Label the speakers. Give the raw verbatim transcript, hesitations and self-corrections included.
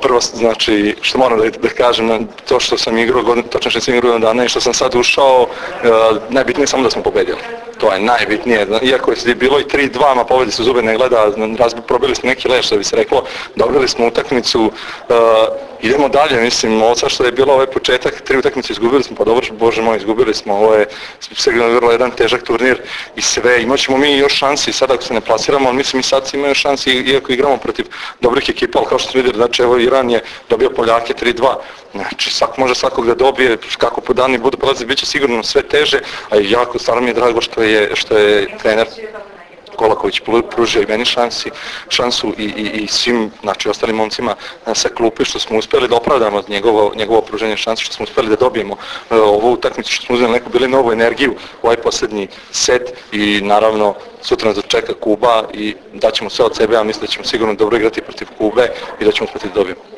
Speaker 1: prvo, znači, što moram da, da kažem, to što sam igrao, točno što sam igrao godinu dana i što sam sad ušao, uh, najbitnije je samo da smo pobedili. To je najbitnije, iako je bilo i tri dva, ma pobedi se zube ne gleda, razbi, probili smo neki leš, da bi se reklo, dobili smo utakmicu, uh, idemo dalje, mislim, ovo sad što je bilo ovaj početak, tri utakmice izgubili smo, pa dobro, bože moj, izgubili smo, ovo je sigurno vrlo jedan težak turnir i sve, imat ćemo mi još šansi, sad ako se ne plasiramo, ali mislim i sad imaju šansi, iako igramo protiv dobrih ekipa, ali kao što ste vidjeli, znači evo Iran je dobio Poljake tri dva, znači svak može svakog da dobije, kako po dani budu prolazi, bit će sigurno sve teže, a jako stvarno mi je drago što je, što je trener Kolaković pružio i meni šansi, šansu i, i, i svim, znači, ostalim momcima sa klupe, što smo uspjeli da opravdamo njegovo, njegovo pruženje šanse, što smo uspjeli da dobijemo uh, ovu utakmicu, što smo uzeli neku bili novu energiju u ovaj posljednji set i naravno sutra nas čeka Kuba i daćemo sve od sebe, a mislim da ćemo sigurno dobro igrati protiv Kube i da ćemo uspjeti da dobijemo.